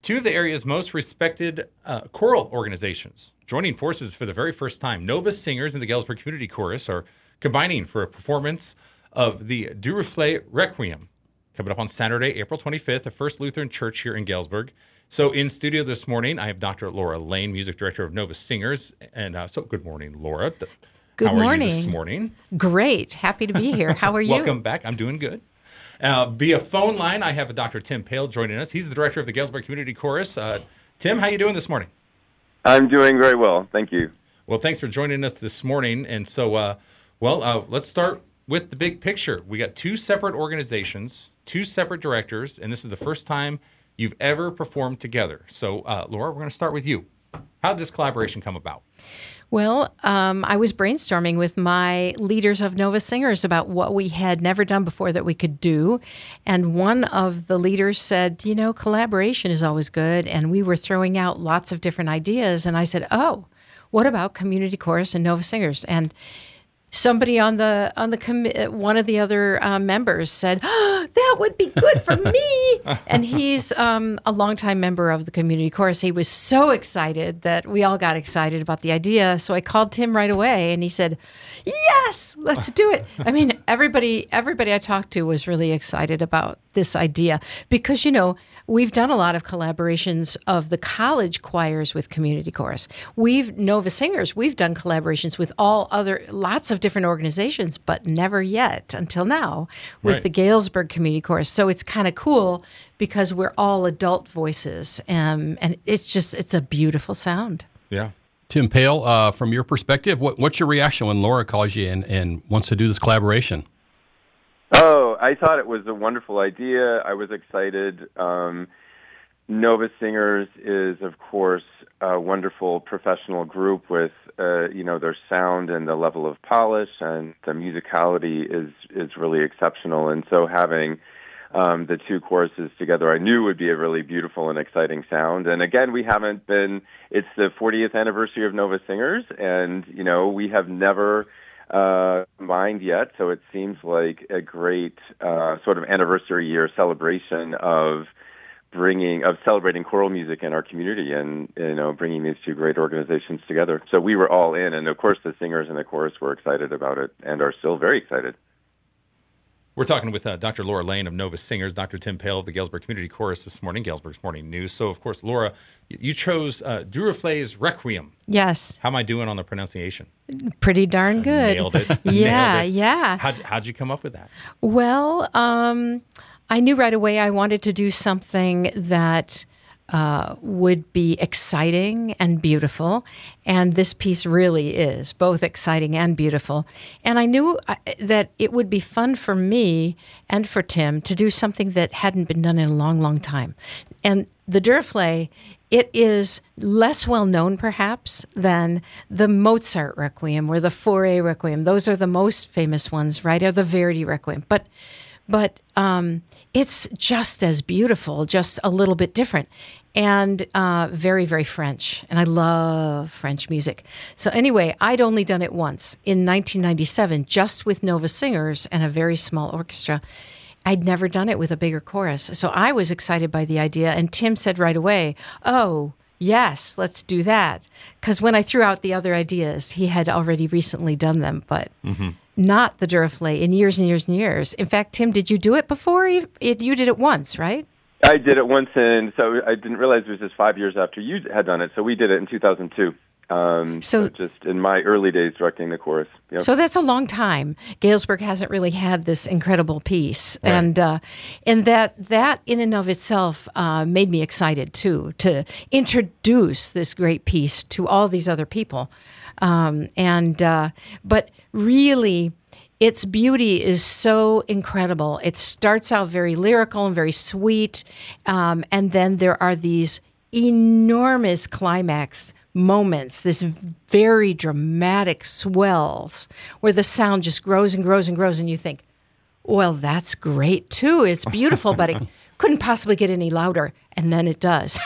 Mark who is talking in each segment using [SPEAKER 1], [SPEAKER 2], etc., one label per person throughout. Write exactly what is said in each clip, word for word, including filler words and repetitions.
[SPEAKER 1] two of the area's most respected uh, choral organizations joining forces for the very first time. Nova Singers and the Galesburg Community Chorus are combining for a performance of the Duruflé Requiem coming up on Saturday, April twenty-fifth, at First Lutheran Church here in Galesburg. So in studio this morning, I have Doctor Laura Lane, music director of Nova Singers. And uh, so good morning, Laura.
[SPEAKER 2] Good
[SPEAKER 1] How
[SPEAKER 2] morning.
[SPEAKER 1] are you this morning?
[SPEAKER 2] Great. Happy to be here. How are you?
[SPEAKER 1] Welcome back. I'm doing good. Uh, via phone line, I have Doctor Tim Pale joining us. He's the director of the Galesburg Community Chorus. Uh, Tim, how you doing this morning?
[SPEAKER 3] I'm doing very well. Thank you.
[SPEAKER 1] Well, thanks for joining us this morning. And so, uh, well, uh, let's start with the big picture. We got two separate organizations, two separate directors, and this is the first time you've ever performed together. So, uh, Laura, we're going to start with you. How did this collaboration come about?
[SPEAKER 2] Well, um, I was brainstorming with my leaders of Nova Singers about what we had never done before that we could do. And one of the leaders said, you know, collaboration is always good. And we were throwing out lots of different ideas. And I said, oh, what about Community Chorus and Nova Singers? And somebody on the on the commi- one of the other uh, members said, oh, that would be good for me. And he's um, a longtime member of the Community Chorus. He was so excited that we all got excited about the idea. So I called Tim right away, and he said, yes, let's do it. I mean, everybody everybody I talked to was really excited about this idea because, you know, we've done a lot of collaborations of the college choirs with Community Chorus. We've, Nova Singers, we've done collaborations with all other, lots of different organizations, but never yet until now with
[SPEAKER 1] Right.
[SPEAKER 2] the Galesburg Community Chorus. So it's kind of cool because we're all adult voices, um, and it's just, it's a beautiful sound.
[SPEAKER 1] Yeah.
[SPEAKER 4] Tim Pale, uh, from your perspective, what, what's your reaction when Laura calls you and, and wants to do this collaboration?
[SPEAKER 3] Oh, I thought it was a wonderful idea. I was excited. Um, Nova Singers is, of course, a wonderful professional group with, uh, you know, their sound and the level of polish, and the musicality is is really exceptional. And so having um, the two choruses together, I knew would be a really beautiful and exciting sound. And again, we haven't been, it's the fortieth anniversary of Nova Singers, and, you know, we have never uh, combined yet. So it seems like a great uh, sort of anniversary year celebration of bringing, of celebrating choral music in our community, and, you know, bringing these two great organizations together. So we were all in, and of course the singers and the chorus were excited about it and are still very excited.
[SPEAKER 1] We're talking with uh, Doctor Laura Lane of Nova Singers, Doctor Tim Pale of the Galesburg Community Chorus this morning, Galesburg's Morning News. So, of course, Laura, you chose uh, Duruflé's Requiem.
[SPEAKER 2] Yes.
[SPEAKER 1] How am I doing on the pronunciation?
[SPEAKER 2] Pretty darn good.
[SPEAKER 1] Nailed it.
[SPEAKER 2] Yeah,
[SPEAKER 1] Nailed it.
[SPEAKER 2] yeah.
[SPEAKER 1] How'd, how'd you come up with that?
[SPEAKER 2] Well, um, I knew right away I wanted to do something that uh, would be exciting and beautiful. And this piece really is both exciting and beautiful. And I knew uh, that it would be fun for me and for Tim to do something that hadn't been done in a long, long time. And the Duruflé, it is less well known, perhaps, than the Mozart Requiem or the Fauré Requiem. Those are the most famous ones, right? Or the Verdi Requiem. But But um, it's just as beautiful, just a little bit different, and uh, very, very French. And I love French music. So anyway, I'd only done it once in nineteen ninety-seven, just with Nova Singers and a very small orchestra. I'd never done it with a bigger chorus. So I was excited by the idea. And Tim said right away, oh, yes, let's do that. Because when I threw out the other ideas, he had already recently done them. But... Mm-hmm. Not the Duruflé in years and years and years. In fact, Tim, did you do it before? You, it, you did it once, right?
[SPEAKER 3] I did it once, and so I didn't realize it was just five years after you had done it. So we did it in two thousand two. Um, so, so just in my early days directing the chorus. Yep.
[SPEAKER 2] So that's a long time. Galesburg hasn't really had this incredible piece,
[SPEAKER 1] Right.
[SPEAKER 2] and uh, and that that in and of itself uh, made me excited too to introduce this great piece to all these other people, um, and uh, but really. Its beauty is so incredible. It starts out very lyrical and very sweet, um, and then there are these enormous climax moments, this very dramatic swells, where the sound just grows and grows and grows, and you think, well, that's great too. It's beautiful, but it couldn't possibly get any louder. And then it does.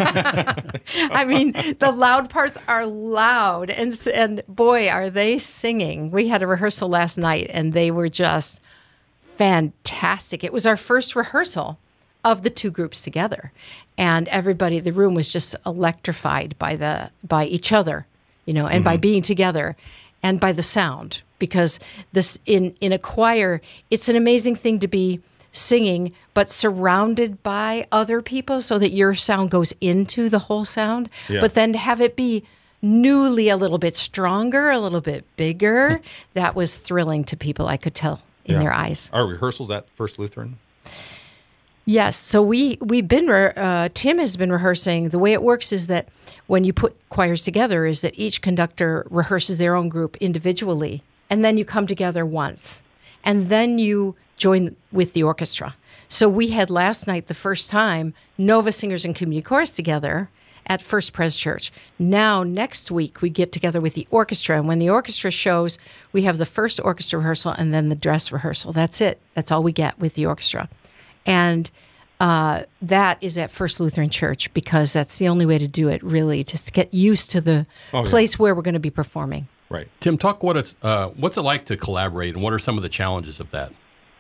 [SPEAKER 2] I mean, the loud parts are loud. And, and boy, are they singing. We had a rehearsal last night, and they were just fantastic. It was our first rehearsal of the two groups together. And everybody, the room was just electrified by the by each other, you know, and mm-hmm. by being together and by the sound. Because this in, in a choir, it's an amazing thing to be singing, but surrounded by other people so that your sound goes into the whole sound. Yeah. But then to have it be newly a little bit stronger, a little bit bigger, that was thrilling to people, I could tell in yeah. their eyes.
[SPEAKER 1] Are rehearsals at First Lutheran?
[SPEAKER 2] Yes. So we, we've been, re- uh, Tim has been rehearsing. The way it works is that when you put choirs together is that each conductor rehearses their own group individually, and then you come together once, and then you join with the orchestra. So we had last night, the first time, Nova Singers and Community Chorus together at First Pres Church. Now, next week, we get together with the orchestra, and when the orchestra shows, we have the first orchestra rehearsal and then the dress rehearsal. That's it. That's all we get with the orchestra. And uh, that is at First Lutheran Church because that's the only way to do it, really, just to get used to the oh, yeah. place where we're going to be performing.
[SPEAKER 4] Right. Tim, talk what it's, uh, what's it like to collaborate, and what are some of the challenges of that?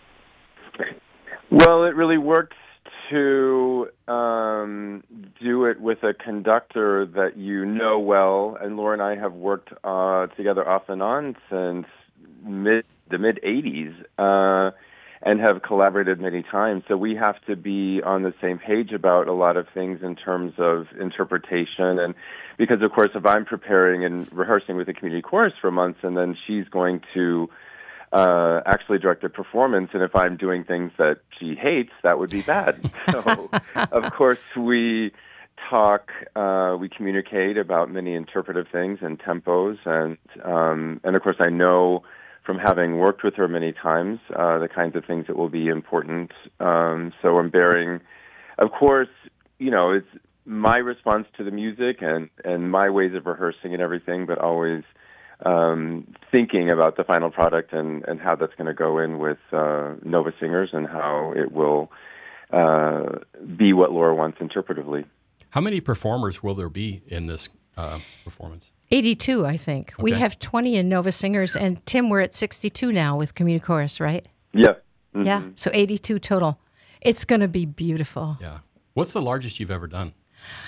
[SPEAKER 3] Well, it really works to um, do it with a conductor that you know well, and Laura and I have worked uh, together off and on since mid the mid eighties. Uh, and have collaborated many times. So we have to be on the same page about a lot of things in terms of interpretation. And because, of course, if I'm preparing and rehearsing with the community chorus for months and then she's going to uh, actually direct a performance, and if I'm doing things that she hates, that would be bad. So, of course, we talk, uh, we communicate about many interpretive things and tempos. And, um, and of course, I know from having worked with her many times, uh, the kinds of things that will be important. Um, so I'm bearing, of course, you know, it's my response to the music and, and my ways of rehearsing and everything, but always um, thinking about the final product and, and how that's going to go in with uh, Nova Singers and how it will uh, be what Laura wants interpretively.
[SPEAKER 4] How many performers will there be in this uh, performance?
[SPEAKER 2] eighty-two, I think. Okay. We have twenty in Nova Singers, and Tim, we're at sixty-two now with Community Chorus, right?
[SPEAKER 3] Yeah. Mm-hmm.
[SPEAKER 2] Yeah, so eighty-two total. It's going to be beautiful.
[SPEAKER 4] Yeah. What's the largest you've ever done?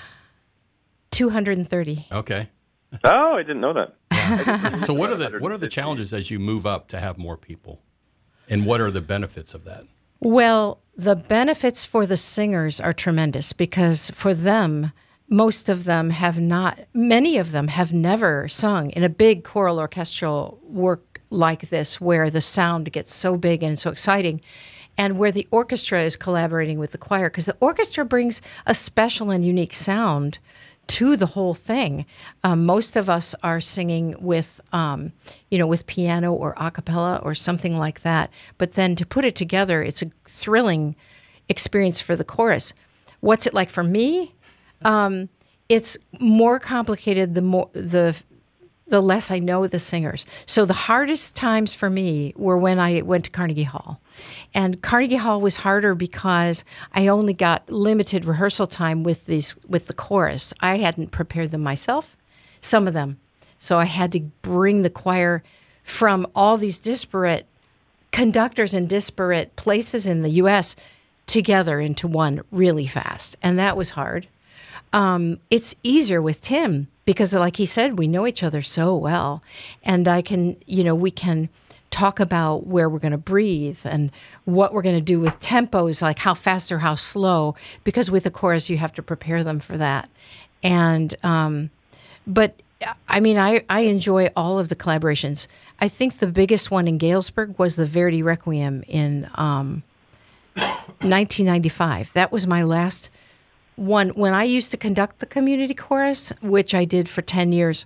[SPEAKER 2] two hundred thirty.
[SPEAKER 4] Okay.
[SPEAKER 3] Oh, I didn't know that.
[SPEAKER 4] Yeah. So what are the what are the challenges as you move up to have more people? And what are the benefits of that?
[SPEAKER 2] Well, the benefits for the singers are tremendous because for them, most of them have not, many of them have never sung in a big choral orchestral work like this where the sound gets so big and so exciting and where the orchestra is collaborating with the choir because the orchestra brings a special and unique sound to the whole thing. Um, most of us are singing with, um, you know, with piano or a cappella or something like that. But then to put it together, it's a thrilling experience for the chorus. What's it like for me? Um, it's more complicated the more the the less I know the singers. So the hardest times for me were when I went to Carnegie Hall. And Carnegie Hall was harder because I only got limited rehearsal time with these with the chorus. I hadn't prepared them myself, some of them. So I had to bring the choir from all these disparate conductors in disparate places in the U S together into one really fast. And that was hard. Um, it's easier with Tim because, like he said, we know each other so well. And I can, you know, we can talk about where we're going to breathe and what we're going to do with tempos, like how fast or how slow, because with the chorus, you have to prepare them for that. And, um, but I mean, I, I enjoy all of the collaborations. I think the biggest one in Galesburg was the Verdi Requiem in um, nineteen ninety-five. That was my last one. When I used to conduct the community chorus, which I did for ten years,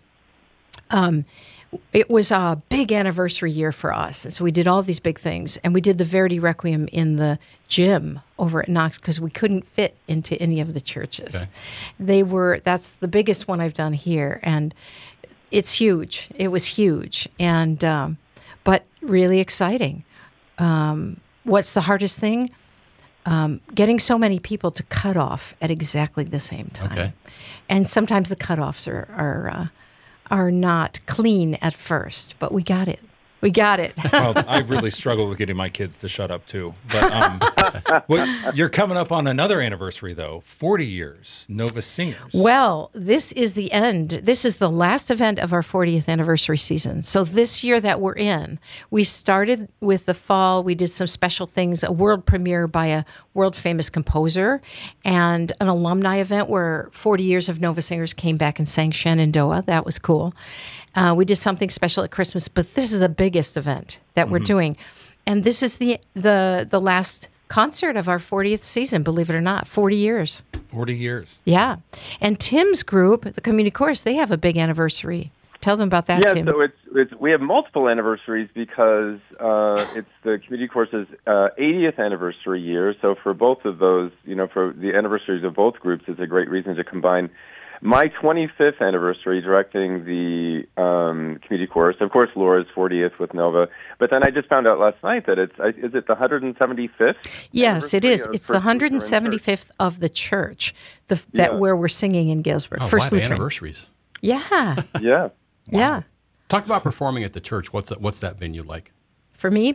[SPEAKER 2] um, it was a big anniversary year for us. So we did all these big things. And we did the Verdi Requiem in the gym over at Knox because we couldn't fit into any of the churches. Okay. They were, that's the biggest one I've done here. And it's huge. It was huge. And, um, but really exciting. Um, what's the hardest thing? Um, getting so many people to cut off at exactly the same time.
[SPEAKER 4] Okay.
[SPEAKER 2] And sometimes the cutoffs are, are, uh, are not clean at first, but we got it. We got it.
[SPEAKER 1] Well, I really struggle with getting my kids to shut up too. But um, well, you're coming up on another anniversary, though. forty years, Nova Singers.
[SPEAKER 2] Well, this is the end. This is the last event of our fortieth anniversary season. So this year that we're in, we started with the fall. We did some special things, a world premiere by a world famous composer, and an alumni event where forty years of Nova Singers came back and sang Shenandoah. That was cool. Uh, we did something special at Christmas, but this is the biggest event that we're mm-hmm. doing. And this is the, the the last concert of our fortieth season, believe it or not, forty years.
[SPEAKER 1] forty years.
[SPEAKER 2] Yeah. And Tim's group, the Community Chorus, they have a big anniversary. Tell them about that,
[SPEAKER 3] yeah,
[SPEAKER 2] Tim.
[SPEAKER 3] Yeah, so it's, it's, we have multiple anniversaries because uh, it's the Community Chorus's uh, eightieth anniversary year. So for both of those, you know, for the anniversaries of both groups, it's a great reason to combine my twenty-fifth anniversary directing the um, Community Chorus. Of course, Laura's fortieth with Nova. But then I just found out last night that it's, is it the one hundred seventy-fifth?
[SPEAKER 2] Yes, it is. It's the one hundred seventy-fifth of the church, the, that yeah. where we're singing in Galesburg.
[SPEAKER 4] Oh,
[SPEAKER 2] First Lutheran.
[SPEAKER 4] Anniversaries.
[SPEAKER 2] Yeah.
[SPEAKER 3] yeah.
[SPEAKER 2] Wow. Yeah.
[SPEAKER 4] Talk about performing at the church. What's that, what's that venue like?
[SPEAKER 2] For me,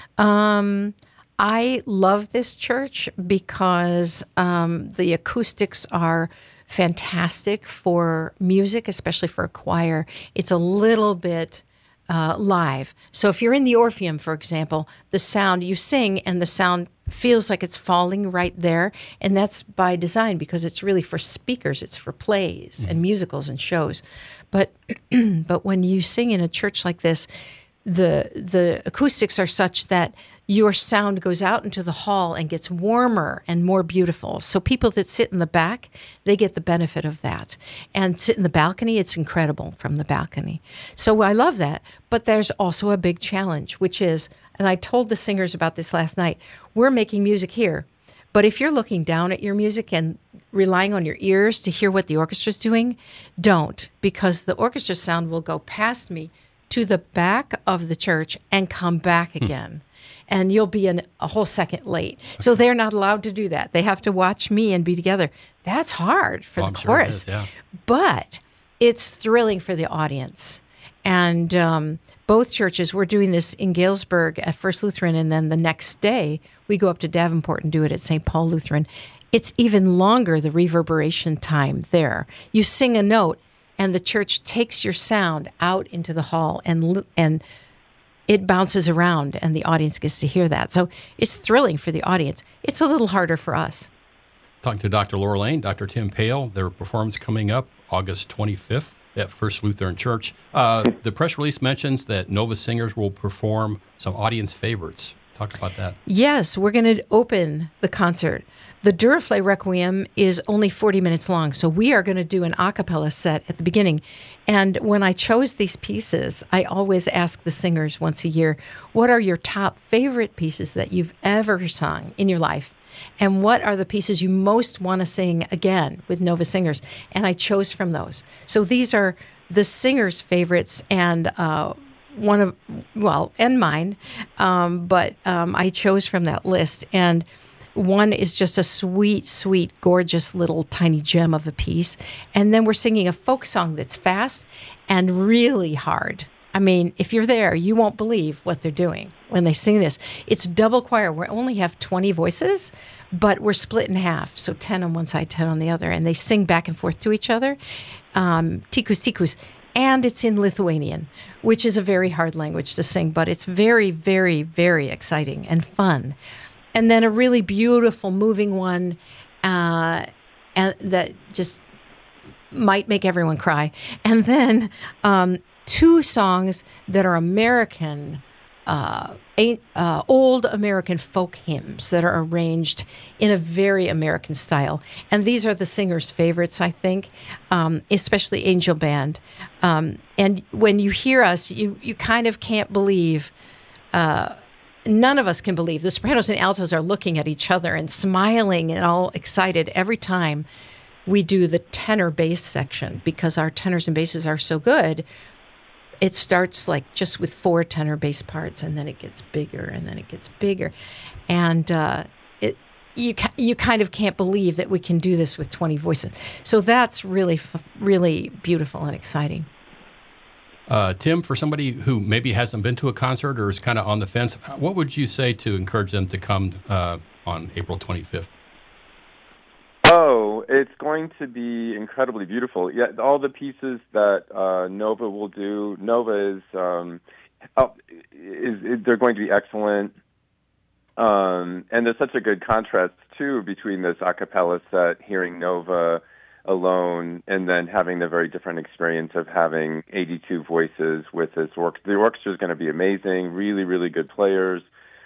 [SPEAKER 2] um, I love this church because um, the acoustics are fantastic for music, especially for a choir. It's a little bit uh, live. So if you're in the Orpheum, for example, the sound, you sing and the sound feels like it's falling right there. And that's by design because it's really for speakers. It's for plays mm-hmm. and musicals and shows. But but when you sing in a church like this, the the acoustics are such that your sound goes out into the hall and gets warmer and more beautiful. So people that sit in the back, they get the benefit of that. And sit in the balcony, it's incredible from the balcony. So I love that. But there's also a big challenge, which is, and I told the singers about this last night, we're making music here. But if you're looking down at your music and relying on your ears to hear what the orchestra's doing, don't, because the orchestra sound will go past me to the back of the church and come back again. Hmm. And you'll be an, a whole second late. Okay. So they're not allowed to do that. They have to watch me and be together. That's hard for
[SPEAKER 4] oh,
[SPEAKER 2] the
[SPEAKER 4] I'm
[SPEAKER 2] chorus.
[SPEAKER 4] Sure it is, yeah.
[SPEAKER 2] But it's thrilling for the audience. And um, both churches, we're doing this in Galesburg at First Lutheran, and then the next day we go up to Davenport and do it at Saint Paul Lutheran. It's even longer, the reverberation time there. You sing a note, and the church takes your sound out into the hall, and and it bounces around, and the audience gets to hear that. So it's thrilling for the audience. It's a little harder for us.
[SPEAKER 4] Talking to Doctor Laura Lane, Doctor Tim Pale, their performance coming up August twenty-fifth at First Lutheran Church. Uh, the press release mentions that Nova Singers will perform some audience favorites. Talk about that.
[SPEAKER 2] Yes, we're going to open the concert. The Duruflé Requiem is only forty minutes long, so we are going to do an a cappella set at the beginning. And when I chose these pieces, I always ask the singers once a year, what are your top favorite pieces that you've ever sung in your life? And what are the pieces you most want to sing again with Nova Singers? And I chose from those. So these are the singers' favorites, and uh, one of, well, and mine, um, but um, I chose from that list. And one is just a sweet, sweet, gorgeous little tiny gem of a piece. And then we're singing a folk song that's fast and really hard. I mean, if you're there, you won't believe what they're doing when they sing this. It's double choir. We only have twenty voices, but we're split in half. So ten on one side, ten on the other. And they sing back and forth to each other. Um, tikus, tikus. And it's in Lithuanian, which is a very hard language to sing, but it's very, very, very exciting and fun. And then a really beautiful, moving one uh, and that just might make everyone cry. And then um, two songs that are American, uh, uh, old American folk hymns that are arranged in a very American style. And these are the singers' favorites, I think, um, especially Angel Band. Um, and when you hear us, you, you kind of can't believe... Uh, None of us can believe. The sopranos and altos are looking at each other and smiling and all excited every time we do the tenor bass section, because our tenors and basses are so good. It starts like just with four tenor bass parts, and then it gets bigger, and then it gets bigger. And uh, it you you kind of can't believe that we can do this with twenty voices. So that's really, really beautiful and exciting.
[SPEAKER 4] Uh, Tim, for somebody who maybe hasn't been to a concert or is kind of on the fence, what would you say to encourage them to come uh, on April twenty-fifth?
[SPEAKER 3] Oh, it's going to be incredibly beautiful. Yeah, all the pieces that uh, Nova will do. Nova is, um, oh, is, is they're going to be excellent. Um, and there's such a good contrast too between this a cappella set, hearing Nova alone, and then having the very different experience of having eighty-two voices with this orchestra. The orchestra is going to be amazing. Really, really good players.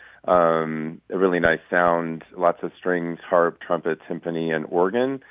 [SPEAKER 3] Um, a really nice sound, lots of strings, harp, trumpet, timpani, and organ.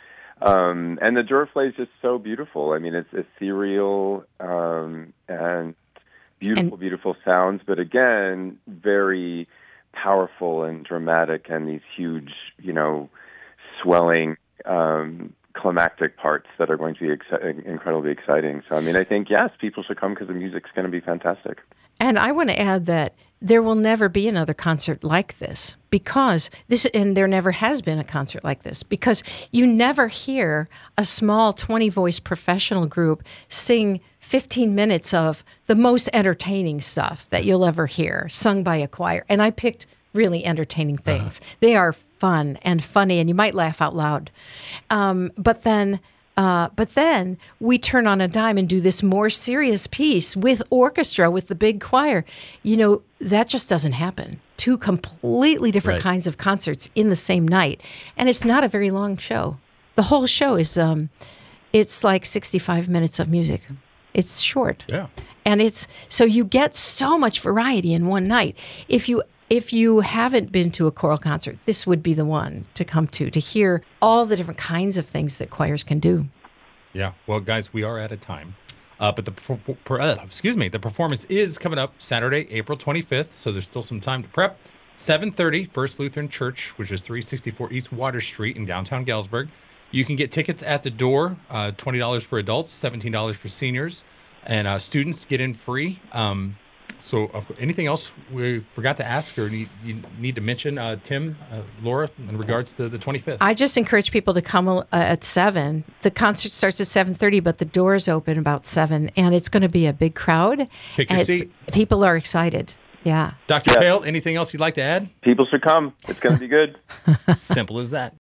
[SPEAKER 3] Um, and the Duraflé is just so beautiful. I mean, it's ethereal um, and beautiful, and, beautiful sounds, but again, very powerful and dramatic, and these huge, you know, swelling um, climactic parts that are going to be ex- incredibly exciting. So, I mean, I think, yes, people should come because the music's going to be fantastic.
[SPEAKER 2] And I want to add that there will never be another concert like this because this, and there never has been a concert like this because you never hear a small twenty-voice professional group sing fifteen minutes of the most entertaining stuff that you'll ever hear sung by a choir. And I picked really entertaining things. Uh-huh. They are fun and funny, and you might laugh out loud. Um, but then... Uh, but then we turn on a dime and do this more serious piece with orchestra, with the big choir. You know, that just doesn't happen. Two completely different right. kinds of concerts in the same night. And it's not a very long show. The whole show is, um, it's like sixty-five minutes of music. It's short.
[SPEAKER 1] Yeah.
[SPEAKER 2] And it's, so you get so much variety in one night. If you If you haven't been to a choral concert, this would be the one to come to, to hear all the different kinds of things that choirs can do.
[SPEAKER 1] Yeah. Well, guys, we are out of time. Uh, but the uh, excuse me, the performance is coming up Saturday, April twenty-fifth, so there's still some time to prep. seven thirty, First Lutheran Church, which is three sixty-four East Water Street in downtown Galesburg. You can get tickets at the door, uh, twenty dollars for adults, seventeen dollars for seniors, and uh, students get in free. Um So, uh, anything else we forgot to ask or need, you need to mention, uh, Tim, uh, Laura, in regards to the twenty-fifth?
[SPEAKER 2] I just encourage people to come uh, at seven. The concert starts at seven thirty, but the doors open about seven, and it's going to be a big crowd.
[SPEAKER 1] Pick your seat.
[SPEAKER 2] People are excited. Yeah.
[SPEAKER 1] Doctor
[SPEAKER 3] Yeah.
[SPEAKER 1] Pale, anything else you'd like to add?
[SPEAKER 3] People should come. It's going to be good.
[SPEAKER 1] Simple as that.